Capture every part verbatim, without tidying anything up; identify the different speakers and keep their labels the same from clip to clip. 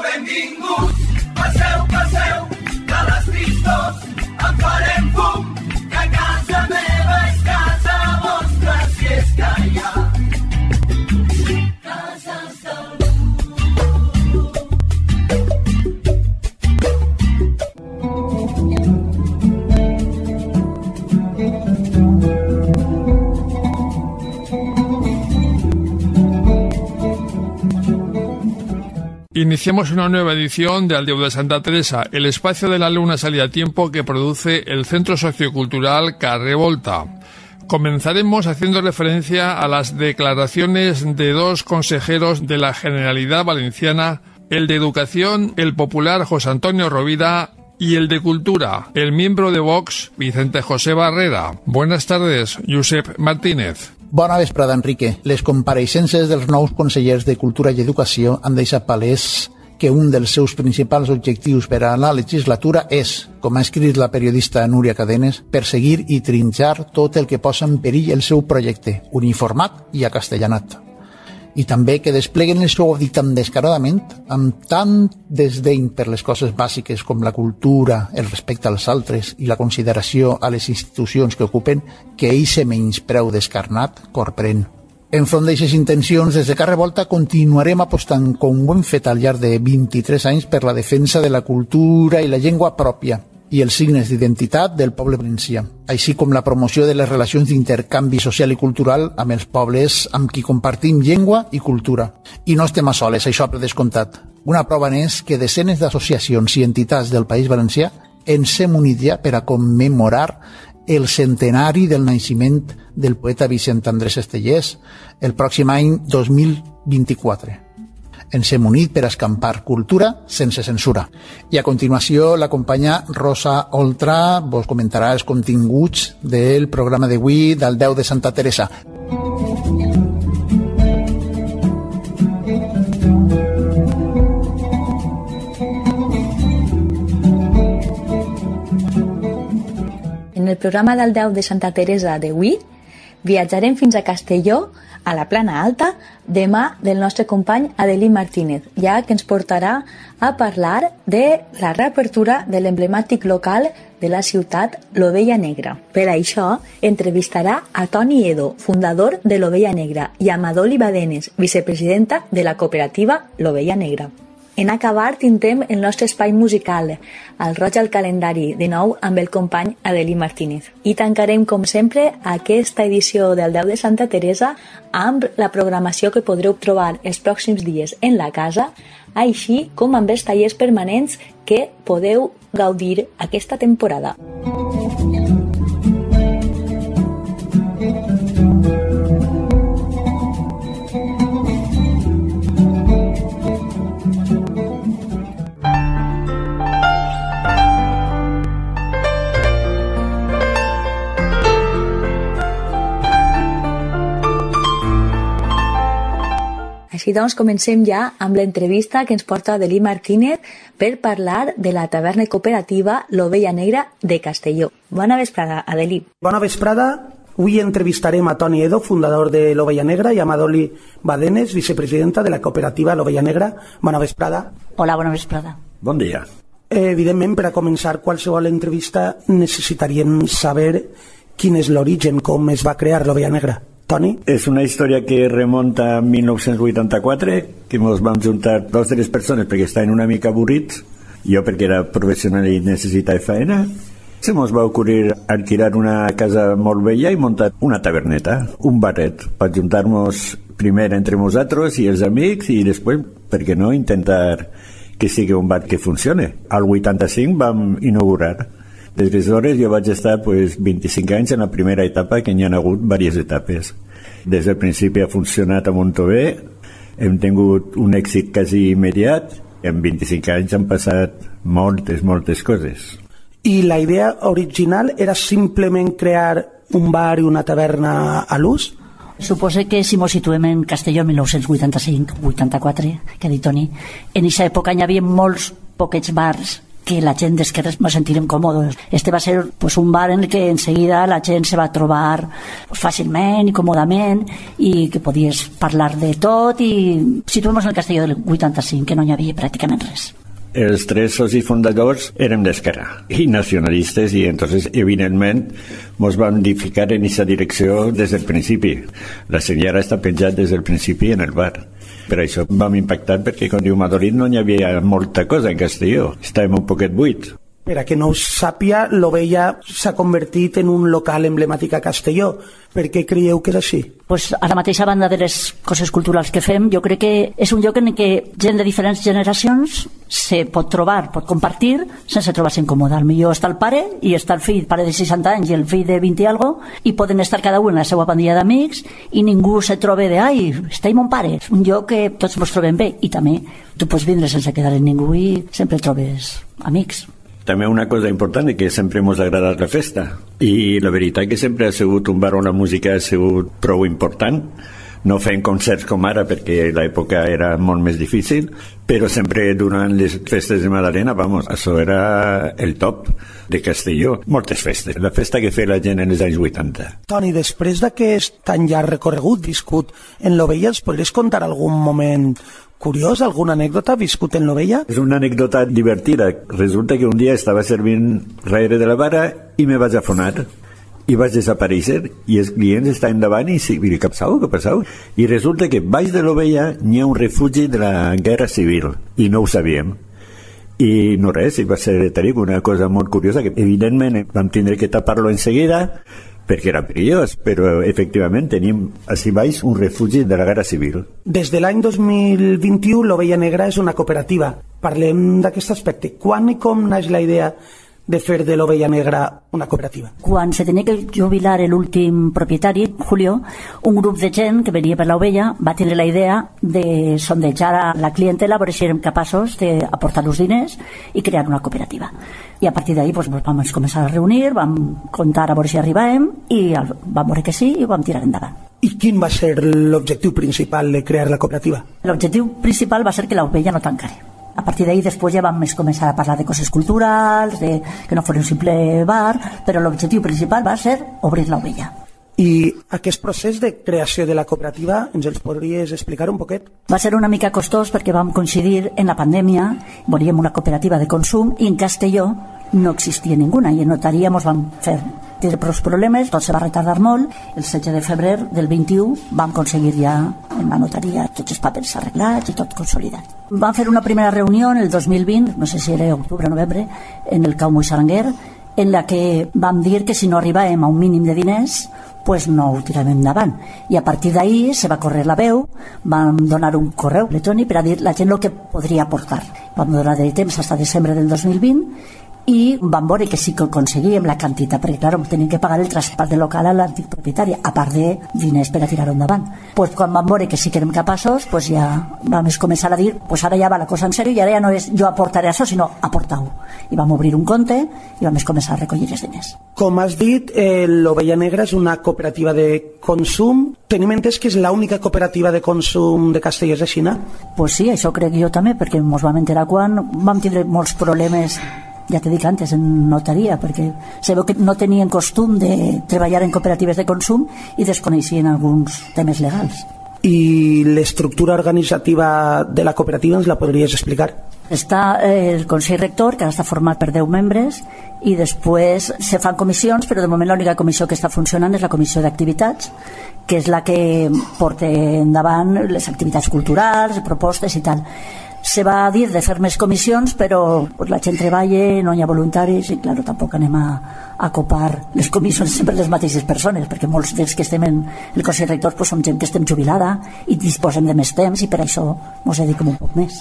Speaker 1: benvinguts, passeu, passeu, de les tristors en farem fum, que casa meva és casa vostra, si és que hi ha cases del món.
Speaker 2: Iniciamos una nueva edición de Aldeu de Santa Teresa, el espacio de la luna salida a tiempo que produce el Centro Sociocultural Carrer Volta. Comenzaremos haciendo referencia a las declaraciones de dos consejeros de la Generalidad Valenciana, el de Educación, el popular José Antonio Rovira, y el de Cultura, el miembro de Vox, Vicente José Barrera. Buenas tardes, Josep Martínez.
Speaker 3: Bona vesprada, Enrique. Les compareixences dels nous consellers de Cultura i Educació han deixat palès que un dels seus principals objectius per a la legislatura és, com ha escrit la periodista Núria Cadenes, perseguir i trinxar tot el que posa en perill el seu projecte, uniformat i acastellanat. I també que despleguen el seu dictat descaradament amb tant desdeny per les coses bàsiques com la cultura, el respecte als altres i la consideració a les institucions que ocupen, que eixe menyspreu descarnat corprèn. Enfront d'aixes intencions, des de Carrer Volta continuarem apostant, com ho hem fet al llarg de vint-i-tres anys, per la defensa de la cultura i la llengua pròpia i els signes d'identitat del poble valencià, així com la promoció de les relacions d'intercanvi social i cultural amb els pobles amb qui compartim llengua i cultura. I no estem a soles, això per descomptat. Una prova n'és que desenes d'associacions i entitats del País Valencià ens hem unit ja per a commemorar el centenari del naixement del poeta Vicent Andrés Estellés el pròxim any dos mil vint-i-quatre. Ens hem unit per escampar cultura sense censura. I a continuació la companya Rosa Oltra vos comentarà els continguts del programa d'avui del Déu de Santa Teresa.
Speaker 4: En el programa del Déu de Santa Teresa d'avui viatjarem fins a Castelló, a la Plana Alta, demà del nostre company Adelí Martínez, ja que ens portarà a parlar de la reapertura de l'emblemàtic local de la ciutat l'Ovella Negra. Per això, entrevistarà a Toni Edo, fundador de l'Ovella Negra, i a Madoli Badenes, vicepresidenta de la cooperativa l'Ovella Negra. En acabar, tindrem el nostre espai musical, al Roig al Calendari, de nou amb el company Adelí Martínez. I tancarem, com sempre, aquesta edició del Déu de Santa Teresa amb la programació que podreu trobar els pròxims dies en la casa, així com amb els tallers permanents que podeu gaudir aquesta temporada. Així doncs, comencem ja amb l'entrevista que ens porta Adelí Martínez per parlar de la taverna cooperativa l'Ovella Negra de Castelló. Bona vesprada, Adelí.
Speaker 5: Bona vesprada. Avui entrevistarem a Toni Edo, fundador de l'Ovella Negra, i a Madoli Badenes, vicepresidenta de la cooperativa l'Ovella Negra. Bona vesprada.
Speaker 6: Hola, bona vesprada.
Speaker 7: Bon dia.
Speaker 5: Evidentment, per a començar qualsevol entrevista necessitaríem saber quin és l'origen, com es va crear l'Ovella Negra. Toni?
Speaker 7: És una història que remunta a mil nou-cents vuitanta-quatre, que ens vam juntar dos o tres persones perquè estaven una mica avorrits, jo perquè era professional i necessitava feina. Se ens va ocorrir alquilar una casa molt vella i muntar una taverneta, un baret, per juntar-nos primer entre nosaltres i els amics i després, per què no, intentar que sigui un bar que funcione. Al vuitanta-cinc vam inaugurar. Des d'aleshores jo vaig estar pues, vint-i-cinc anys en la primera etapa, que n'hi ha hagut diverses etapes. Des del principi ha funcionat molt bé, hem tingut un èxit quasi immediat, i en vint-i-cinc anys han passat moltes, moltes coses.
Speaker 5: I la idea original era simplement crear un bar i una taverna a l'ús?
Speaker 6: Supose que si mos situem en Castelló mil nou-cents vuitanta-cinc vuitanta-quatre, que ha dit Toni, en aquesta època hi havia molts poquets bars que la gent d'esquerres nos sentirem còmodes. Este va ser pues, un bar en el que enseguida la gent se va trobar pues, fàcilment i còmodament i que podies parlar de tot i situem en el Castelló del vuitanta-cinc, que no hi havia pràcticament res.
Speaker 7: Els tres socis fundadors érem d'esquerra i nacionalistes i entonces evidentment ens vam ficar en aquesta direcció des del principi. La senyora està penjat des del principi en el bar. Per això vam impactar perquè, com diu Madolid, no hi havia molta cosa en Castelló. Estàvem un poquet buit.
Speaker 5: Per a que no ho sàpia, l'Ovella s'ha convertit en un local emblemàtic a Castelló. Per què creieu que és així?
Speaker 6: Pues a la mateixa banda de les coses culturals que fem, jo crec que és un lloc en què gent de diferents generacions se pot trobar, pot compartir sense trobar-se incòmode. Al millor està el pare i està el fill, pare de seixanta anys i el fill de vint i algo, i poden estar cada un en la seva pandilla d'amics i ningú se troba de ai, està mon pare. És un lloc que tots ens trobem bé i també tu pots vindre sense quedar en ningú i sempre trobes amics.
Speaker 7: També una cosa important és que sempre ens ha agradat la festa i la veritat que sempre ha sigut un bar on la música ha sigut prou important. No fem concerts com ara perquè l'època era molt més difícil, però sempre durant les festes de Madalena, vamos, això era el top de Castelló. Moltes festes, la festa que feia la gent en els anys vuitanta.
Speaker 5: Toni, després d'aquest tan llarg recorregut viscut en l'Ovella, ens podries contar algun moment curiós, alguna anècdota viscut en l'Ovella?
Speaker 7: És una anècdota divertida. Resulta que un dia estava servint darrere de la vara i me vaig afonar i vaig desaparèixer i els clients estaven davant i sí, què passau, què passau? I resulta que baix de l'Ovella n'hi ha un refugi de la Guerra Civil i no ho sabíem. I no res, i va ser una cosa molt curiosa que evidentment vam tindre que tapar-lo en seguida perquè era perillós, però efectivament tenim així baix un refugi de la Guerra Civil.
Speaker 5: Des de l'any dos mil vint-i-u l'Ovella Negra és una cooperativa. Parlem d'aquest aspecte. Quan i com naix la idea de fer de l'Ovella Negra una cooperativa?
Speaker 6: Quan se tenia que jubilar l'últim propietari, Julio, un grup de gent que venia per l'Ovella va tenir la idea de sondejar a la clientela a veure si érem capaços d'aportar-los diners i crear una cooperativa. I a partir d'ahí pues, vam començar a reunir, vam comptar a veure si arribàvem i vam veure que sí i ho vam tirar endavant.
Speaker 5: I quin va ser l'objectiu principal de crear la cooperativa?
Speaker 6: L'objectiu principal va ser que l'Ovella no tancari. A partir d'ahí després ja vam començar a parlar de coses culturals, de que no fos un simple bar, però l'objectiu principal va ser obrir l'Ovella.
Speaker 5: I aquest procés de creació de la cooperativa ens els podries explicar un poquet?
Speaker 6: Va ser una mica costós perquè vam coincidir en la pandèmia, volíem una cooperativa de consum i en Castelló no existia ninguna i en notaria ens vam fer té prou problemes, tot se va retardar molt. El setze de febrer del vint-i-u vam aconseguir ja en la notaria tots els papers arreglats i tot consolidat. Vam fer una primera reunió en el dos mil vint, no sé si era octubre o novembre, en el Cau Moixaranguer, en la que vam dir que si no arribàvem a un mínim de diners pues no ho tiràvem endavant. I a partir d'ahir se va córrer la veu, vam donar un correu electrònic per a dir la gent el que podria aportar. Vam donar de temps fins a desembre del dos mil vint i vam veure que sí que aconseguíem la quantitat, perquè clar, teníem que pagar el transport del local a l'antic propietari, a part de diners per a tirar-ho endavant. Pues quan vam veure que sí que érem capaços, pues ja vam començar a dir, pues ara ja va la cosa en sèrio i ara ja no és jo aportaré això, sinó aportar-ho. I vam obrir un compte i vam començar a recollir els diners.
Speaker 5: Com has dit, eh, l'Ovella Negra és una cooperativa de consum. Tenim entès que és l'única cooperativa de consum de Castelló, és així, no?
Speaker 6: Pues sí, això crec jo també, perquè ens vam enterar quan vam tindre molts problemes, ja t'he dit antes, en notaria, perquè se veu que no tenien costum de treballar en cooperatives de consum i desconeixien alguns temes legals.
Speaker 5: I l'estructura organitzativa de la cooperativa ens la podries explicar?
Speaker 6: Està el Consell Rector, que està format per deu membres, i després se fan comissions, però de moment l'única comissió que està funcionant és la comissió d'activitats, que és la que porta endavant les activitats culturals, propostes i tal. Se va dir de fer més comissions, però pues, la gent treballa, no hi ha voluntaris i clar, tampoc anem a, a copar les comissions sempre les mateixes persones, perquè molts dels que estem en el Consell Rector pues, som gent que estem jubilada i disposem de més temps i per això ens dediquem un poc més.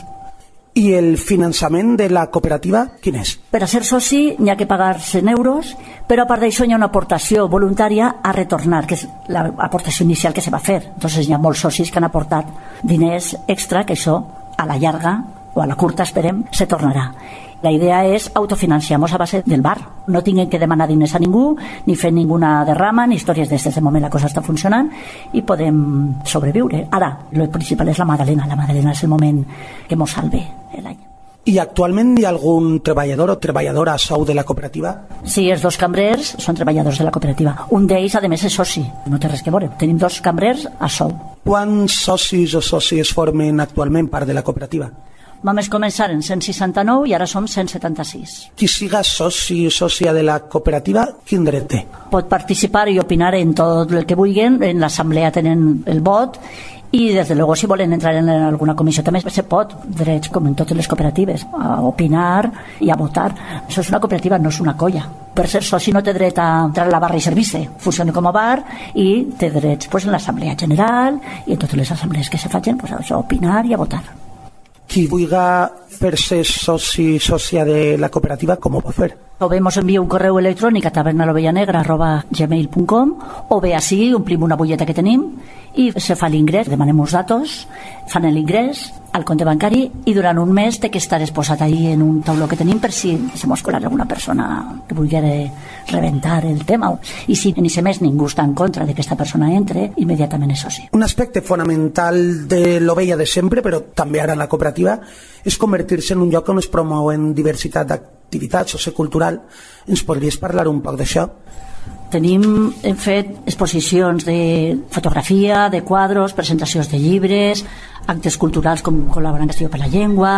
Speaker 5: I el finançament de la cooperativa, quin és?
Speaker 6: Per a ser soci n'hi ha que pagar cent euros, però a part d'això hi ha una aportació voluntària a retornar, que és l'aportació inicial que se va fer. Entonces hi ha molts socis que han aportat diners extra, que això a la llarga, o a la curta, esperem, se tornarà. La idea és autofinanciar-nos a base del bar. No tinguem que demanar diners a ningú, ni fer ninguna derrama, ni històries d'estes. De moment la cosa està funcionant i podem sobreviure. Ara, el principal és la Madalena. La Madalena és el moment que mos salve l'any.
Speaker 5: I actualment hi ha algun treballador o treballadora a sou de la cooperativa?
Speaker 6: Sí, els dos cambrers són treballadors de la cooperativa. Un d'ells, a més, és soci. No té res que veure. Tenim dos cambrers a sou.
Speaker 5: Quants socis o sòcies formen actualment part de la cooperativa?
Speaker 6: Vam començar en cent seixanta-nou i ara som cent setanta-sis.
Speaker 5: Qui siga soci o sòcia de la cooperativa, quin dret té?
Speaker 6: Pot participar i opinar en tot el que vulguin. En l'assemblea tenen el vot i, des de luego, si volen entrar en alguna comissió també se pot, drets com en totes les cooperatives, a opinar i a votar. Això és una cooperativa, no és una colla. Per ser soci no té dret a entrar a la barra i servir-se, funciona com a bar i té drets pues, en l'assemblea general i en totes les assemblees que se facin, pues, això, a opinar i a votar.
Speaker 5: Qui vulgui per ser soci sòcia de la cooperativa, com ho pot fer?
Speaker 6: O bé ens envia un correu electrònic a tabernalovella arroba gmail punt com o bé així omplim una butlleta que tenim i se fa l'ingrés, demanem uns datos, fan l'ingrés al compte bancari i durant un mes té que estar exposat ahí en un tauló que tenim per si se mos colar alguna persona que vulgui reventar el tema. I si en aquest mes ningú està en contra de que aquesta persona entre, immediatament és soci.
Speaker 5: Un aspecte fonamental de l'Ovella de sempre, però també ara en la cooperativa, és convertir-se en un lloc on es promouen diversitat d'activitats sociocultural. Ens podries parlar un poc d'això?
Speaker 6: Tenim, hem fet exposicions de fotografia, de quadros, presentacions de llibres, actes culturals com col·laborant Castelló per la Llengua,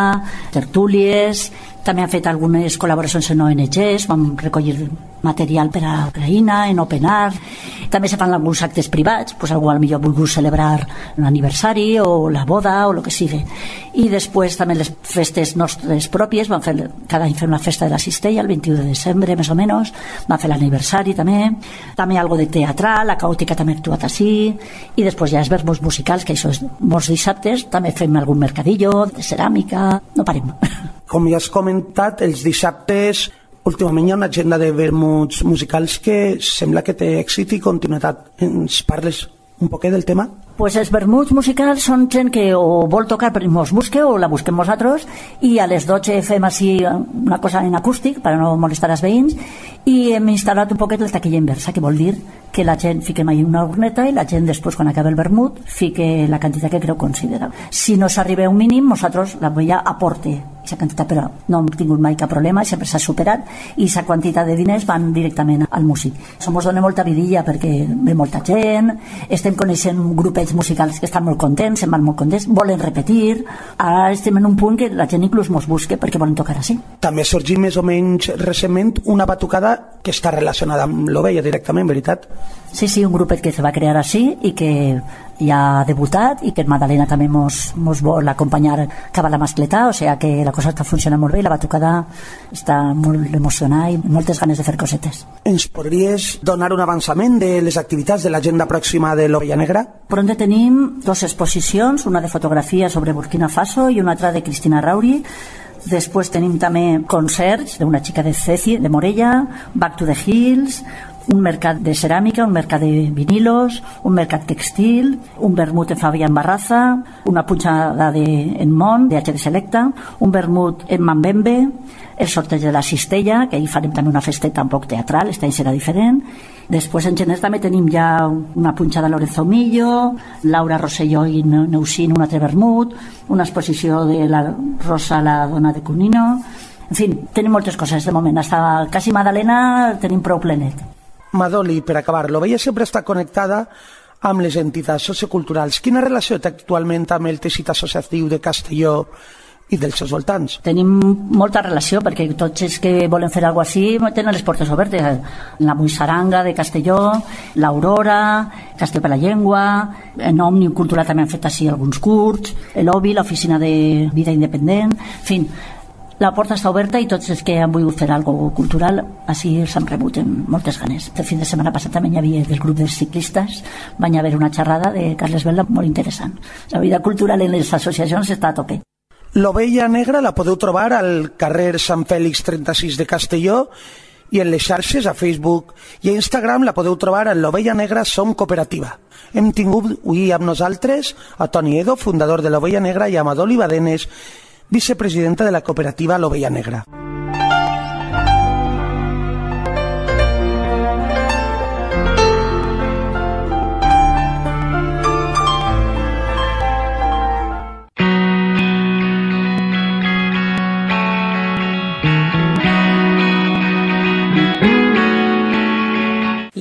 Speaker 6: tertúlies, també han fet algunes col·laboracions en O N Ges, vam recollir material per a Ucraïna, en Open Art, també se fan alguns actes privats, pues algú al millor volgut celebrar un aniversari o la boda o el que sigui. I després també les festes nostres pròpies, vam fer, cada any fem la festa de la Cistella, el vint-i-u de desembre més o menys, vam fer l'aniversari també, també algo de teatral, la Caòtica també ha actuat així, i després ja els verbos musicals, que això és molts dissabtes, també fem algun mercadillo de ceràmica, no parem.
Speaker 5: Com ja has comentat, els dissabtes últimament hi ha una agenda de vermuts musicals que sembla que té èxit i continuïtat. Ens parles un poquet del tema?
Speaker 6: Pues els vermuts musicals són gent que o vol tocar però ens busque o la busquem nosaltres i a les dotze fem així una cosa en acústic per no molestar els veïns i hem instal·lat un poquet la taquilla inversa, que vol dir que la gent fique mai una urneta i la gent després quan acaba el vermut fique la quantitat que creu considerable. Si no s'arriba a un mínim, nosaltres la veia aporte aquesta quantitat, però no hem tingut mai cap problema, sempre s'ha superat i aquesta quantitat de diners van directament al músic. Això ens dona molta vidilla perquè ve molta gent, estem coneixent grupets musicals que estan molt contents, se'n van molt contents, volen repetir, ara estem en un punt que la gent inclús mos busque perquè volen tocar així.
Speaker 5: També ha sorgit més o menys recentment una batucada que està relacionada amb l'Ovella directament, veritat?
Speaker 6: Sí, sí, un grupet que se va crear així i que ja ha debutat i que en Madalena també mos, mos vol acompanyar cap a la mascletà, o sigui que la cosa està funcionant molt bé i la batucada està molt emocionada i moltes ganes de fer cosetes.
Speaker 5: Ens podries donar un avançament de les activitats de l'agenda pròxima de l'Ovella Negra?
Speaker 6: Pronte tenim dues exposicions, una de fotografia sobre Burkina Faso i una altra de Cristina Rauri. Després tenim també concerts d'una xica de Ceci, de Morella, Back to the Hills, un mercat de ceràmica, un mercat de vinilos, un mercat textil, un vermut en Fabián Barraza, una punxada de, en Mont, de H D Selecta, un vermut en Mambembe, el sorteig de la Cistella, que hi farem també una festeta un poc teatral, aquest any serà diferent. Després en gener també tenim ja una punxada de Lorenzo Millo, Laura Rosselló i Neusin, un altre vermut, una exposició de la Rosa, la dona de Cunino. En fi, tenim moltes coses de moment. Hasta quasi Madalena tenim prou plenet.
Speaker 5: Madoli, per acabar, l'Ovella sempre està connectada amb les entitats socioculturals. Quina relació té actualment amb el teixit associatiu de Castelló i dels seus voltants?
Speaker 6: Tenim molta relació perquè tots els que volen fer alguna cosa així tenen les portes obertes. La Muixaranga de Castelló, l'Aurora, Castelló per la Llengua, en Òmnium Cultural també han fet així alguns curts, l'Obi, l'Oficina de Vida Independent, en fi, la porta està oberta i tots els que han volgut fer alguna cosa cultural així s'han rebut amb moltes ganes. El fin de setmana passat també hi havia del grup dels ciclistes, van haver una xerrada de Carles Vela molt interessant. La vida cultural en les associacions està a tope.
Speaker 5: L'Ovella Negra la podeu trobar al carrer Sant Fèlix trenta-sis de Castelló i en les xarxes, a Facebook i a Instagram la podeu trobar a l'Ovella Negra Som Cooperativa. Hem tingut avui amb nosaltres a Toni Edo, fundador de l'Ovella Negra, i a Madoli Badenes, vicepresidenta de la cooperativa l'Ovella Negra.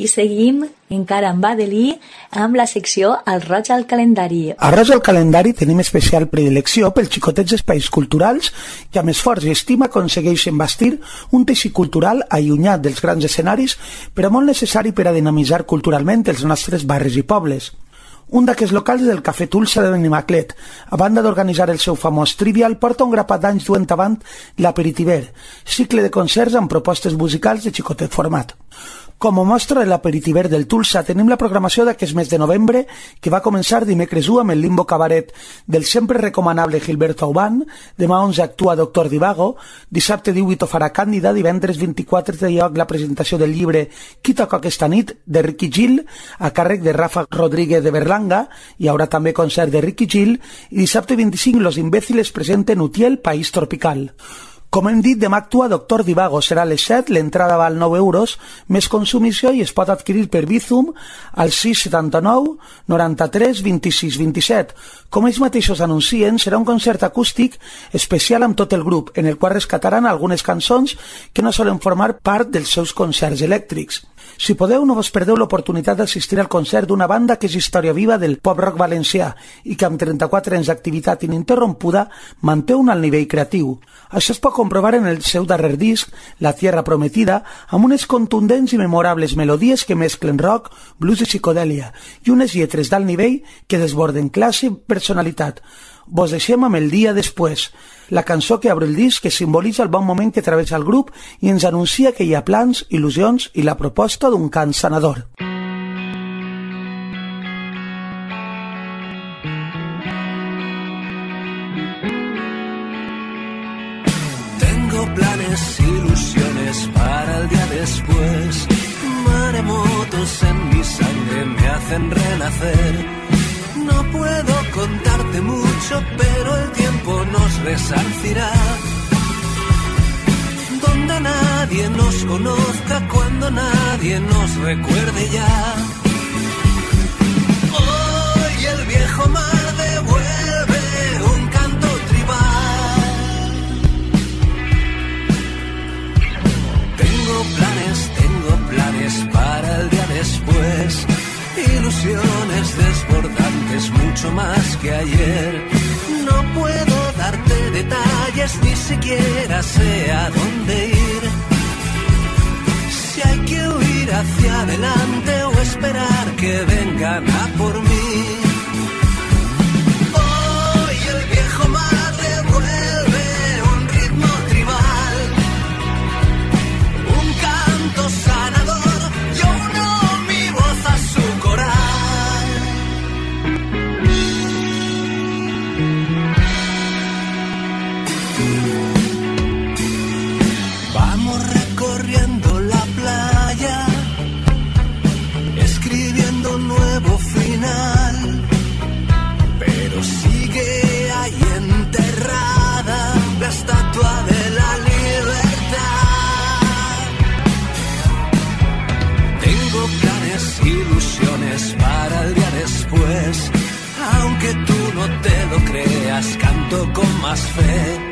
Speaker 4: seguim encara amb Adelí amb la secció Al roig al calendari.
Speaker 5: A roig al calendari tenim especial predilecció pels xicotets espais culturals que amb esforç i estima aconsegueixen bastir un teixit cultural allunyat dels grans escenaris, però molt necessari per a dinamitzar culturalment els nostres barris i pobles. Un d'aquests locals és el Cafè Tulsa de Benimaclet. A banda d'organitzar el seu famós Trivial, porta un grapat d'anys duent avant l'Aperitiver, cicle de concerts amb propostes musicals de xicotet format. Com a mostra de l'Aperitiver del Tulsa tenim la programació d'aquest mes de novembre, que va començar dimecres u amb el Limbo Cabaret del sempre recomanable Gilberto Aubán, demà onze actua Doctor Divago, dissabte divuit ho farà Càndida, divendres vint-i-quatre té lloc la presentació del llibre Qui toca aquesta nit, de Ricky Gil, a càrrec de Rafa Rodríguez de Berlanga, hi haurà també concert de Ricky Gil, i dissabte vint-i-cinc Los Imbéciles presenten Utiel, País Tropical. Com hem dit, demà actua Doctor Divago, serà a les set, l'entrada val nou euros, més consumició i es pot adquirir per Bizum al sis setanta-nou noranta-tres vint-i-sis vint-i-set. Com ells mateixos anuncien, serà un concert acústic especial amb tot el grup, en el qual rescataran algunes cançons que no solen formar part dels seus concerts elèctrics. Si podeu, no vos perdeu l'oportunitat d'assistir al concert d'una banda que és història viva del pop-rock valencià i que amb trenta-quatre anys d'activitat ininterrompuda manté un alt nivell creatiu. Això es pot comprovar en el seu darrer disc, La Tierra Prometida, amb unes contundents i memorables melodies que mesclen rock, blues i psicodèlia, i unes lletres d'alt nivell que desborden classe i personalitat. Vos deixem amb El dia després, la cançó que obre el disc, que simbolitza el bon moment que travessa el grup i ens anuncia que hi ha plans, il·lusions i la proposta d'un cant sanador.
Speaker 8: Tengo planes, ilusiones para el día después. Maremotos en mi sangre me hacen renacer. No puedo contarte mucho, pero el tiempo nos resarcirá. Donde nadie nos conozca, cuando nadie nos recuerde ya. Hoy el viejo mar devuelve un canto tribal. Tengo planes, tengo planes para el día después. Ilusiones desbordantes, mucho más que ayer. No puedo darte detalles, ni siquiera sé a dónde ir. Si hay que huir hacia adelante o esperar que vengan a por mí. Hoy el viejo mar devuelve un ritmo tribal, un canto sanador, yo uno mi voz a su coral. Vamos recorriendo la playa, escribiendo un nuevo final, pero sigue ahí enterrada la estatua de la libertad. Tengo planes, ilusiones para el día después, aunque tú no te lo creas, canto con más fe.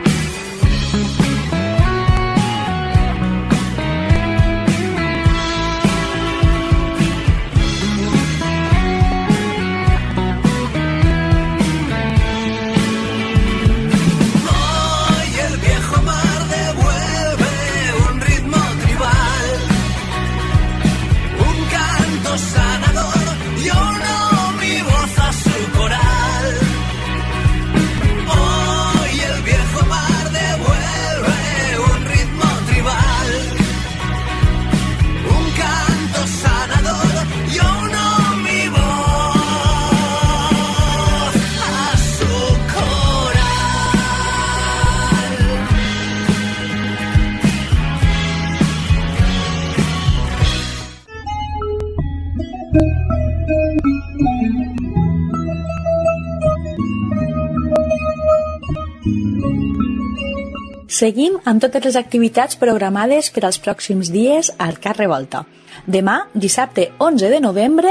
Speaker 4: Seguim amb totes les activitats programades per als pròxims dies al Car Revolta. Demà, dissabte onze de novembre,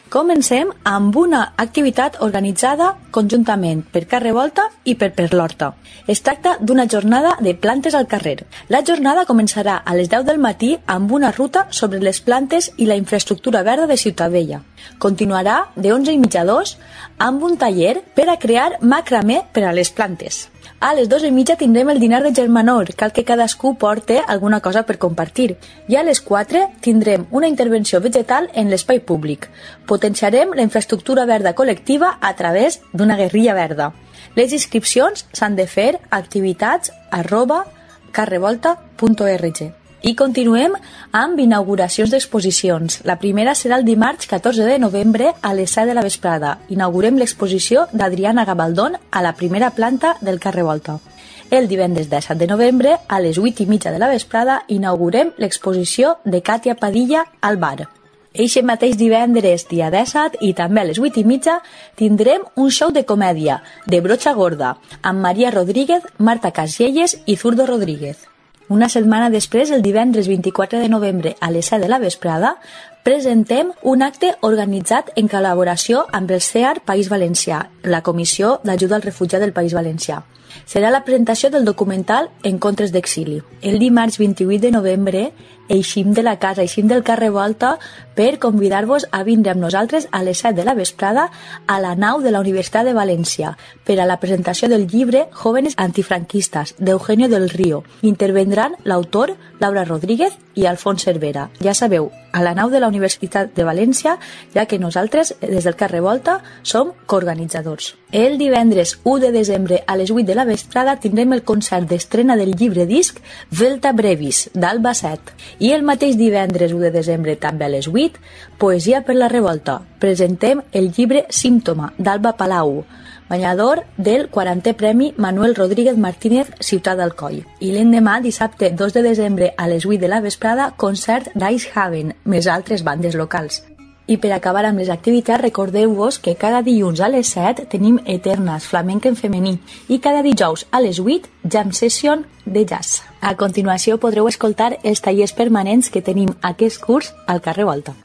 Speaker 4: Comencem amb una activitat organitzada conjuntament per Carrer Volta i per Per l'Horta. Es tracta d'una jornada de plantes al carrer. La jornada començarà a les deu del matí amb una ruta sobre les plantes i la infraestructura verda de Ciutadella. Continuarà de onze i mitja a dos amb un taller per a crear macramé per a les plantes. A les dues i mitja tindrem el dinar de germanor, cal que cadascú porte alguna cosa per compartir. I a les quatre tindrem una intervenció vegetal en l'espai públic. Potenciarem la infraestructura verda col·lectiva a través d'una guerrilla verda. Les inscripcions s'han de fer a activitats arroba carrevolta punt org. I continuem amb inauguracions d'exposicions. La primera serà el dimarts catorze de novembre a les set de la vesprada. Inaugurem l'exposició d'Adriana Gabaldón a la primera planta del Carrer Volta. El divendres disset de novembre a les vuit i mitja de la vesprada inaugurem l'exposició de Càtia Padilla al bar. Eixe mateix divendres, dia disset, i també a les vuit i mitja, tindrem un show de comèdia de Brocha Gorda amb Maria Rodríguez, Marta Casielles i Zurdo Rodríguez. Una setmana després, el divendres vint-i-quatre de novembre a les set de la vesprada, presentem un acte organitzat en col·laboració amb el C E A R País Valencià, la Comissió d'Ajuda al Refugiat del País Valencià. Serà la presentació del documental Encontres d'Exili. El dimarts vint-i-vuit de novembre eixim de la casa, eixim del Carrer Volta per convidar-vos a vindre amb nosaltres a les set de la vesprada a la nau de la Universitat de València per a la presentació del llibre Jóvenes Antifranquistas, d'Eugenio del Río. Intervendran l'autor Laura Rodríguez i Alfons Cervera. Ja sabeu, a la nau de la Universitat de València, ja que nosaltres, des del Carrer Volta, som coorganitzadors. El divendres u de desembre a les vuit de la vesprada tindrem el concert d'estrena del llibre disc Velta Brevis, d'Alba Set. I el mateix divendres u de desembre, també a les vuit, Poesia per la Revolta. Presentem el llibre Símptoma, d'Alba Palau, guanyador del quarantè Premi Manuel Rodríguez Martínez Ciutat d'Alcoi. I l'endemà, dissabte dos de desembre a les vuit de la vesprada, concert d'Ice Haven, més altres bandes locals. I per acabar amb les activitats, recordeu-vos que cada dilluns a les set tenim Eternas, flamenc en femení, i cada dijous a les vuit, Jam Session de jazz. A continuació podreu escoltar els tallers permanents que tenim aquest curs al Carrer Volta.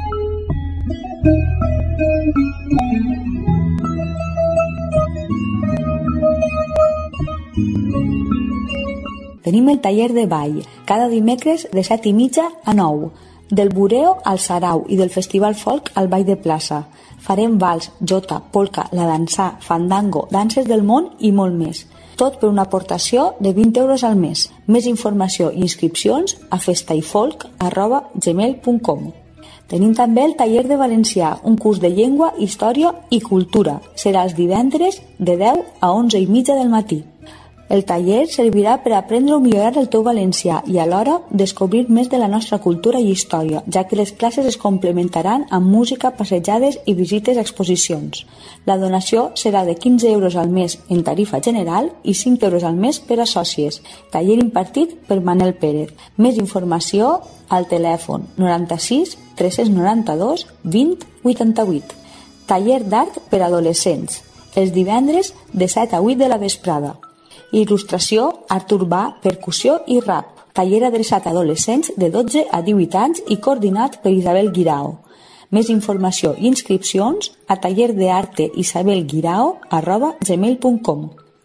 Speaker 4: Tenim el taller de ball, cada dimecres de set i mitja a nou, del bureo al sarau i del festival folk al ball de plaça. Farem vals, jota, polca, la dansà, fandango, danses del món i molt més. Tot per una aportació de vint euros al mes. Més informació i inscripcions a festaifolk arroba gmail punt com. Tenim també el taller de valencià, un curs de llengua, història i cultura. Serà els divendres de deu a onze i mitja del matí. El taller servirà per aprendre o millorar el teu valencià i alhora descobrir més de la nostra cultura i història, ja que les classes es complementaran amb música, passejades i visites a exposicions. La donació serà de quinze euros al mes en tarifa general i cinc euros al mes per a sòcies. Taller impartit per Manel Pérez. Més informació al telèfon noranta-sis tres noranta-dos vint vuitanta-vuit. Taller d'art per a adolescents. Els divendres de set a vuit de la vesprada. Il·lustració, art urbà, percussió i rap. Taller adreçat a adolescents de dotze a divuit anys i coordinat per Isabel Guirao. Més informació i inscripcions a tallerdearteisabelguirao arroba gmail punt com.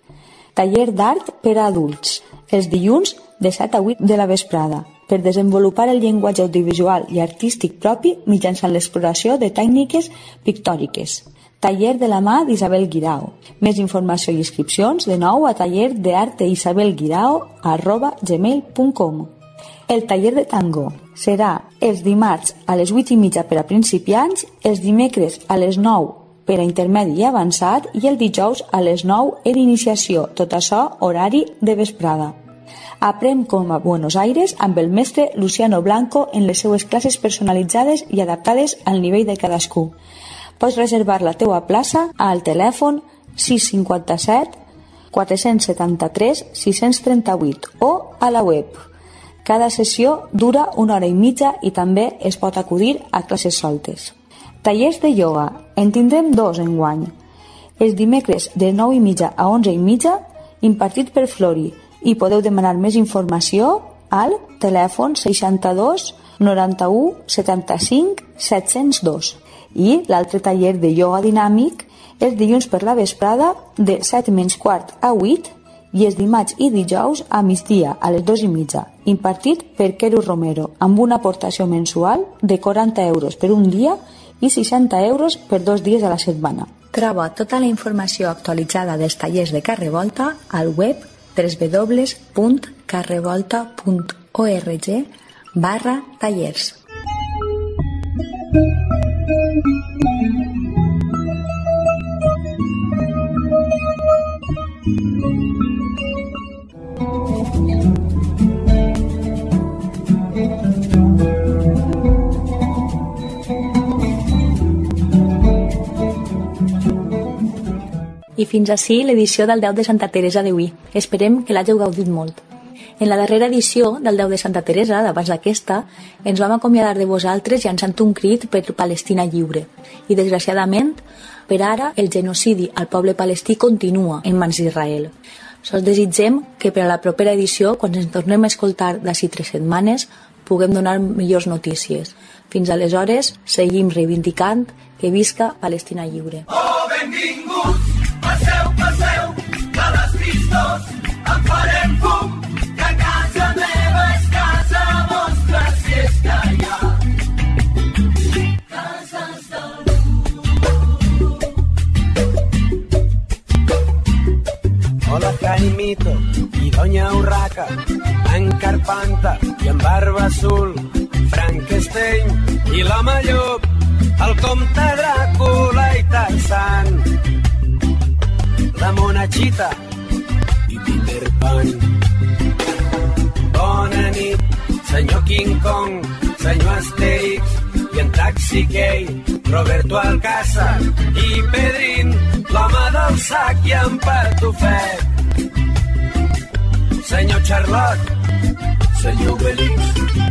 Speaker 4: Taller d'art per a adults. Els dilluns de set a vuit de la vesprada. Per desenvolupar el llenguatge audiovisual i artístic propi mitjançant l'exploració de tècniques pictòriques. Taller de la mà d'Isabel Guirao. Més informació i inscripcions de nou a tallerdearteisabelguirao arroba gmail punt com. El taller de tango serà els dimarts a les vuit i mitja per a principiants, els dimecres a les nou per a intermedi i avançat i el dijous a les nou en iniciació, tot això horari de vesprada. Aprèn com a Buenos Aires amb el mestre Luciano Blanco en les seues classes personalitzades i adaptades al nivell de cadascú. Pots reservar la teua plaça al telèfon sis cinquanta-set quatre setanta-tres sis trenta-vuit o a la web. Cada sessió dura una hora i mitja i també es pot acudir a classes soltes. Tallers de ioga. En tindrem dos enguany. Els dimecres de nou i mitja a onze i mitja, impartit per Flori, i podeu demanar més informació al telèfon seixanta-dos noranta-u setanta-cinc set cents dos. I l'altre taller de ioga dinàmic és dilluns per la vesprada de set menys quart a vuit i és dimarts i dijous a migdia a les dos i mitja, impartit per Quero Romero, amb una aportació mensual de quaranta euros per un dia i seixanta euros per dos dies a la setmana. Troba tota la informació actualitzada dels tallers de Carrevolta al web w w w punt carrevolta punt org barra tallers. I fins ací l'edició del deu de Santa Teresa d'avui. Esperem que l'hàgiu gaudit molt. En la darrera edició del deu de Santa Teresa, d'abans d'aquesta, ens vam acomiadar de vosaltres llançant un crit per Palestina lliure. I, desgraciadament, per ara, el genocidi al poble palestí continua en mans d'Israel. Sols desitgem que per a la propera edició, quan ens tornem a escoltar d'ací tres setmanes, puguem donar millors notícies. Fins aleshores, seguim reivindicant que visca Palestina lliure.
Speaker 1: Oh, benvinguts! Passeu, passeu, de les tristos en farem fum, que casa meva és casa vostra si és que hi ha cases d'algú.
Speaker 9: Hola, Jaimito i Doña Urraca, en Carpanta i en Barba Azul, Frankenstein i l'home llop, el comte Dràcula i Tarzan, la Monachita i Peter Pan. Bona nit, senyor King Kong, senyor Asterix i en Taxi Key, Roberto Alcázar i Pedrín, l'home del sac i en Patufet. Senyor Charlotte, senyor Belix,